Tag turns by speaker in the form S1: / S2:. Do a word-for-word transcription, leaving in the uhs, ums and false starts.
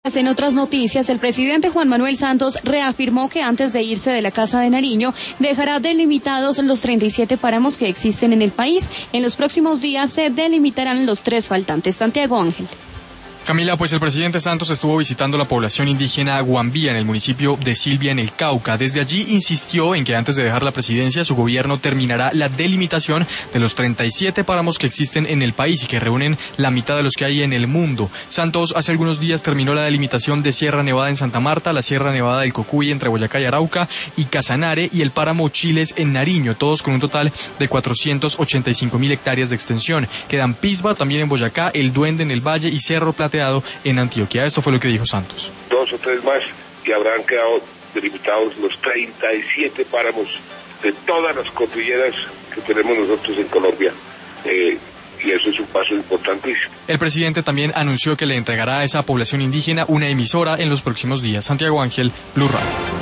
S1: En otras noticias, el presidente Juan Manuel Santos reafirmó que antes de irse de la Casa de Nariño dejará delimitados los treinta y siete páramos que existen en el país. En los próximos días se delimitarán los tres faltantes. Santiago Ángel.
S2: Camila, pues el presidente Santos estuvo visitando la población indígena Guambía en el municipio de Silvia, en el Cauca. Desde allí insistió en que antes de dejar la presidencia, su gobierno terminará la delimitación de los treinta y siete páramos que existen en el país y que reúnen la mitad de los que hay en el mundo. Santos hace algunos días terminó la delimitación de Sierra Nevada en Santa Marta, la Sierra Nevada del Cocuy entre Boyacá y Arauca y Casanare y el páramo Chiles en Nariño, todos con un total de cuatrocientos ochenta y cinco mil hectáreas de extensión. Quedan Pisba también en Boyacá, El Duende en el Valle y Cerro Plateado en Antioquia. Esto fue lo que dijo Santos.
S3: Dos o tres más que habrán quedado delimitados los treinta y siete páramos de todas las cordilleras que tenemos nosotros en Colombia. Eh, y eso es un paso importantísimo.
S2: El presidente también anunció que le entregará a esa población indígena una emisora en los próximos días. Santiago Ángel, Blue Radio.